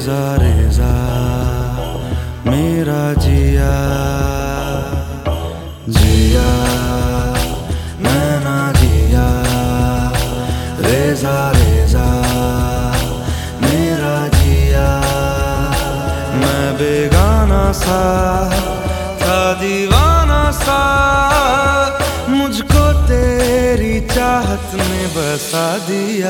रेजा रेजा मेरा जिया जिया नैना जिया रेजा रेजा मेरा जिया। मैं बेगाना सा था दीवाना सा, मुझको तेरी चाहत ने बसा दिया।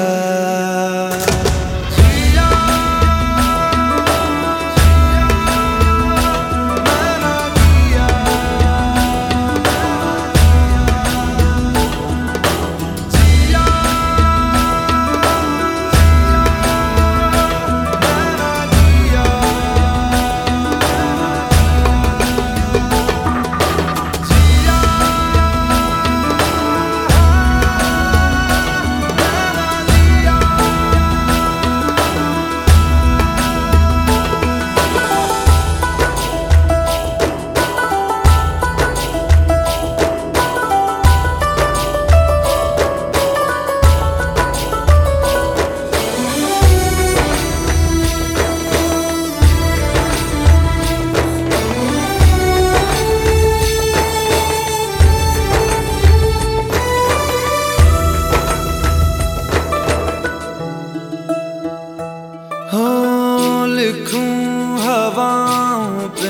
लिखूं हवाओं पे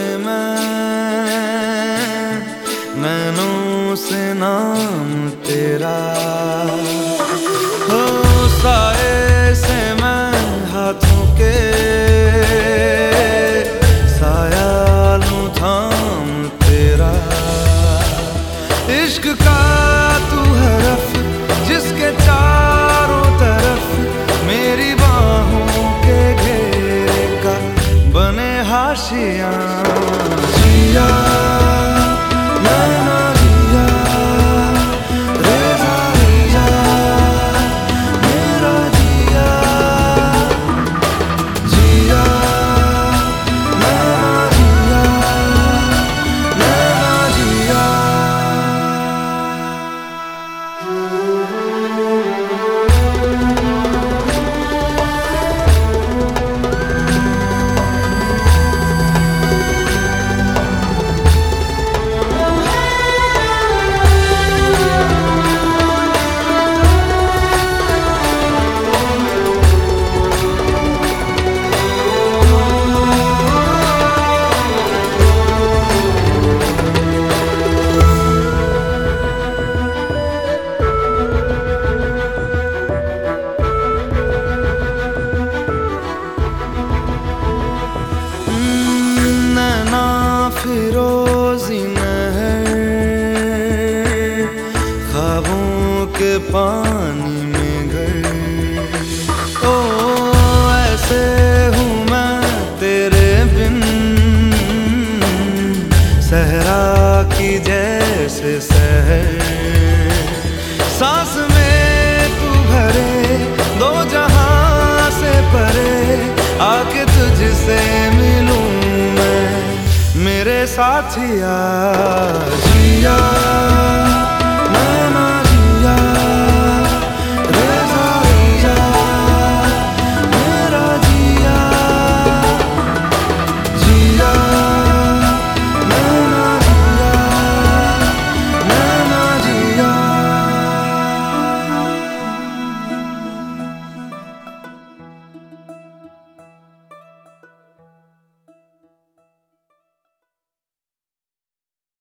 नैनों से नाम तेरा, हो साए से मैं हाथों के साया लूं थाम तेरा। इश्क का तू हरफ जिसके चारों तरफ मेरी बाहों के घेरे का बने हाशिया। जिया नैना जिया रेजा रेजा मेरा जिया जिया नैना जिया नैना जिया। फिरोजी नहर ख्वाबों के पानी में घर, ओ ऐसे हूँ मैं तेरे बिन सहरा की जैसे सहर। सांस में तू भरे दो जहां से परे, आके तुझसे मिलूं मैं मेरे साथिया। जिया